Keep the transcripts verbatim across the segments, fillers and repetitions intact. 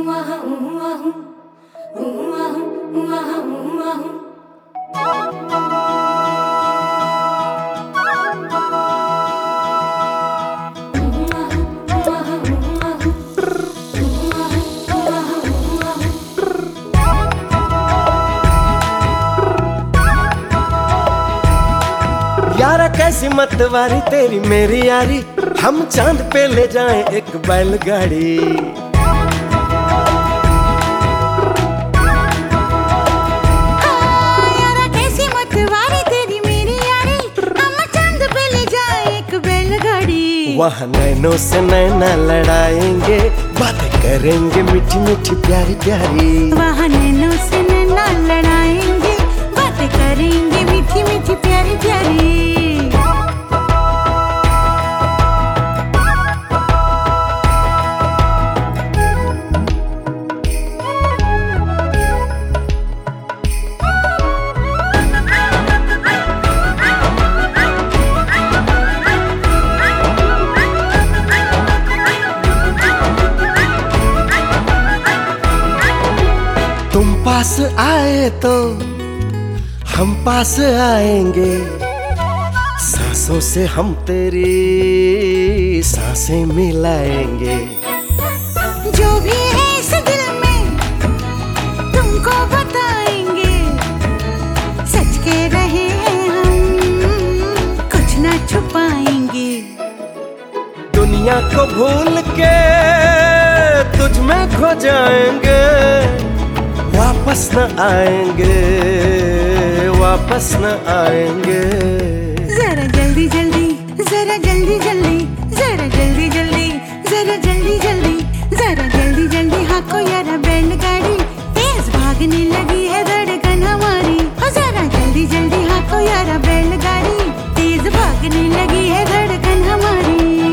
यारा कैसी मतवारी तेरी मेरी यारी, हम चांद पे ले जाएं एक बैलगाड़ी। हाँ, यारा कैसी मतवारी तेरी मेरी यारी, हम चांद पे ले जाएं एक बैलगाड़ी। वहाँ नैनों से नैना लड़ाएंगे, बातें करेंगे मीठी मीठी प्यारी प्यारी। वहाँ नैनों से नैना लड़ाएंगे, बातें करेंगे मीठी मीठी प्यारी प्यारी। तुम पास आए तो हम पास आएंगे, सांसों से हम तेरी सांसें मिलाएंगे। जो भी है इस दिल में तुमको बताएंगे, सच के रहे हम कुछ ना छुपाएंगे। दुनिया को भूल के तुझ में खो जाएंगे, वापस न आएंगे, वापस न आएंगे। जरा जल्दी जल्दी, जरा जल्दी जल्दी, जरा जल्दी जल्दी, जरा जल्दी जल्दी, जरा जल्दी जल्दी हाको यारा बैलगाड़ी, तेज भागने लगी है धड़कन हमारी। हो जरा जल्दी जल्दी हाको यारा बैलगाड़ी, तेज भागने लगी है धड़कन हमारी।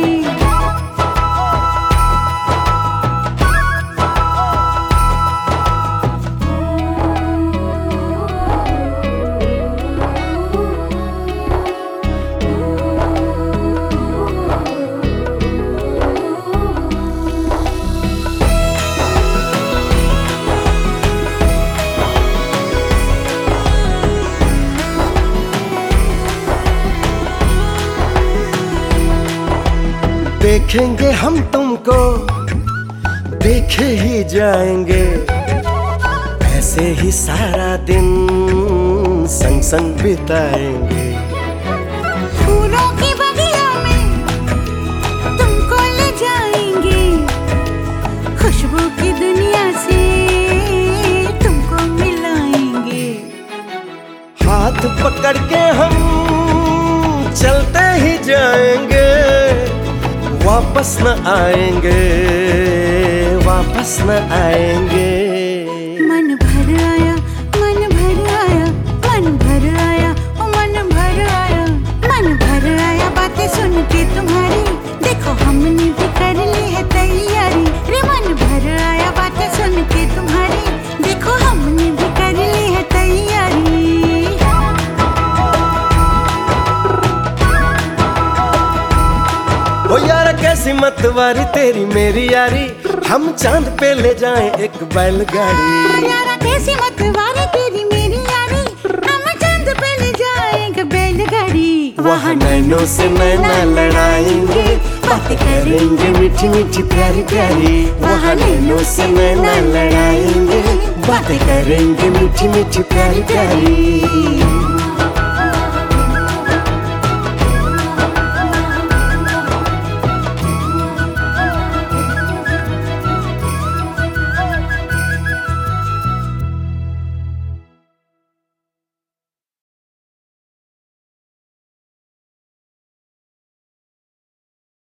देखेंगे हम तुमको, देखे ही जाएंगे, ऐसे ही सारा दिन संग संग बिताएंगे। फूलों की बगिया में तुमको ले जाएंगे, खुशबू की दुनिया से तुमको मिलाएंगे। हाथ पकड़ के हम चलते ही जाएंगे, वापस न आएंगे, वापस न आएंगे। मन भर आया, मन भर आया, मन भर आया, ओ मन भर आया, मन भर आया बातें सुन के तुम्हारी। देखो हमने भी कर ली है तैयारी, रे मन भर आया बातें सुन के तुम्हारी। देखो हमने भी कर ली है तैयारी। ओ यारा कैसी मतवारी तेरी मेरी यारी, हम चांद पे ले जाएं एक बैलगाड़ी। यारा कैसी मतवारी तेरी मेरी यारी, हम चांद पे ले जाएं एक बैलगाड़ी। वहाँ नैनों से नैना लड़ाएंगे, बातें करेंगे मीठी मीठी प्यारी प्यारी। वहाँ नैनों से नैना लड़ाएंगे, बातें करेंगे मीठी मीठी प्यारी प्यारी।